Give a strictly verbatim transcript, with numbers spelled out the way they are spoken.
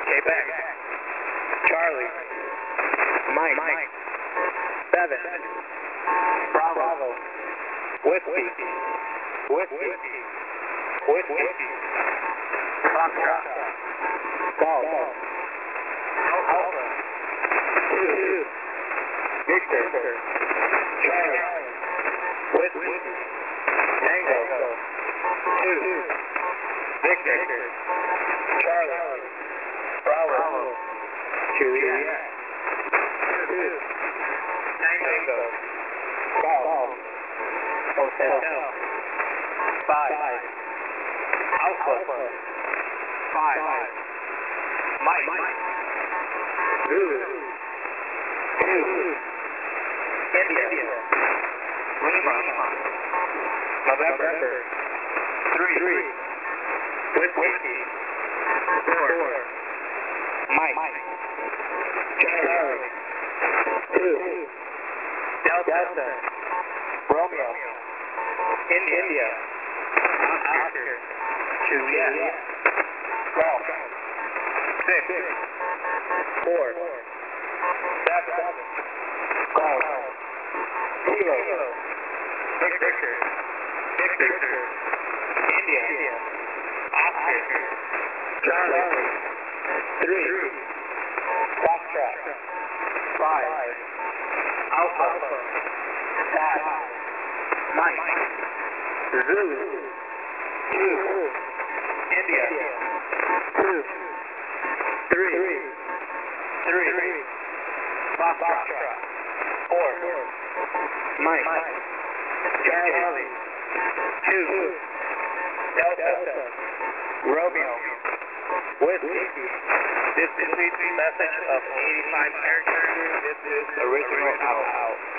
Quebec. Charlie. Mike. Mike. Seven. Bravo. Bravo. Whiskey. Whiskey. Whiskey. Foxtrot. Golf. Alpha. Two. Victor. Charlie. Whiskey. Tango. Two. Victor. Charlie. Bravo. Juliet. Two. Tango. Golf. Hotel. Five. Alpha. Five. Mike. Two. Two. India. Lima. November. Three. Whiskey. Four. Mike. Charlie. Two. Delta. Romeo. India. Oscar. Juliet. Golf. Six. Four. Seven. Golf. Kilo. Victor. Victor. India. Oscar. Charlie. Three. Foxtrot. Five. Alpha. Five. Mike. Zulu. Two. India. Two. Three. Three. Foxtrot. Four. Mike. Charlie. Two. Delta. Romeo. Whiskey. This is the message of eighty-five characters. This is original out out.